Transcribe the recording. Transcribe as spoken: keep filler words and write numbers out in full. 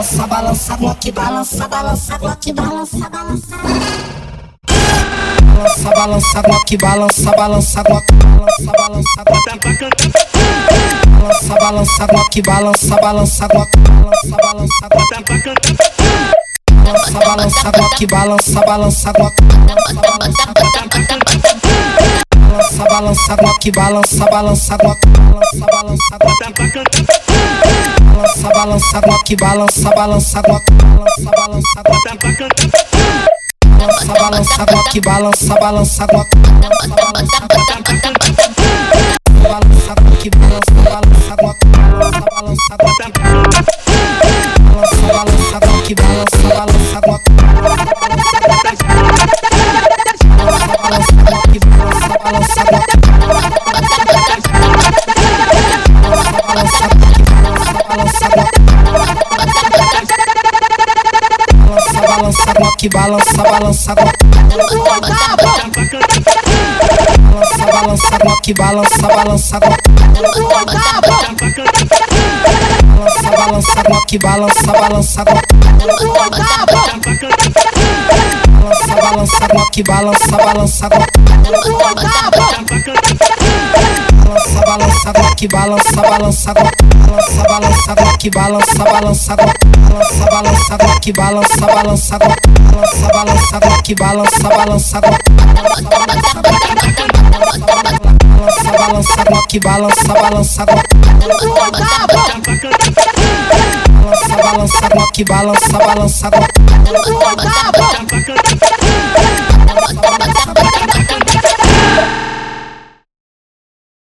balança, balança, bloque, balança, balança, bloque, balança, balança. Balança, balança, bloque, balança, balança, bloque, balança, balança, bloque. Balança, balança, bloque, balança, balança, bloque, balança, balança, bloque. Balança, balança, bloque, balança, balança, bloque, balança, balança, bloque. Balança, balança, bloque, balança, balança, bloque, balança, balança, bloque. Balança, balança, bloque, balança, balança, bloque, balança, balança, bloque. Balança, balança, bloque, balança, balança, bloque, balança, balança, bloque. Balança, bloque, balança, balança, bloque, balança, balança, bloque. Balança, balança, bloque, balança, balança, bloque, balança, balança, bloque. Balança, balança, bloque, balança, balança, bloque, balança, balança, bloque, balança, balança, bloque. Balança, balança, bloque, balança, balança, bloque. Balança, balança, bloque, balança, balança, bloque. Balança, balança, bloque, balança, balança, bloque. Balança, balança, bloque, balança, balança, bloque. Balança, balança, bloque, balança, balança, bloque. Balança, balança, bloque, balança, balança, bloque. Balança, balança, bloque, balança, balança, bloque. Balança, balança, bloque, balança, balança, bloque. Balança, balança, bloque, balança, balança, bloque. Balança, balança, bloque, balança, balança, bloque. Balança, balança, bloque.